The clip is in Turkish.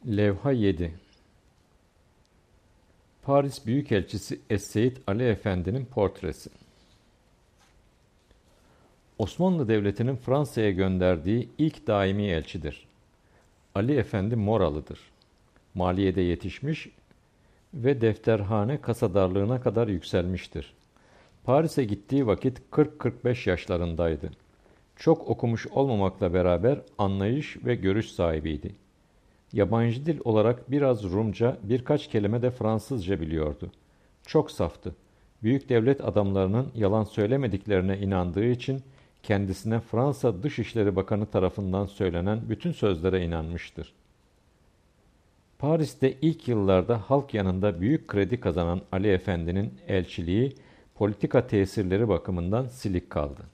Levha 7. Paris Büyükelçisi Es-Seid Ali Efendi'nin portresi. Osmanlı Devleti'nin Fransa'ya gönderdiği ilk daimi elçidir. Ali Efendi Moralıdır. Maliyede yetişmiş ve defterhane kasadarlığına kadar yükselmiştir. Paris'e gittiği vakit 40-45 yaşlarındaydı. Çok okumuş olmamakla beraber anlayış ve görüş sahibiydi. Yabancı dil olarak biraz Rumca, birkaç kelime de Fransızca biliyordu. Çok saftı. Büyük devlet adamlarının yalan söylemediklerine inandığı için kendisine Fransa Dışişleri Bakanı tarafından söylenen bütün sözlere inanmıştır. Paris'te ilk yıllarda halk yanında büyük kredi kazanan Ali Efendi'nin elçiliği politika tesirleri bakımından silik kaldı.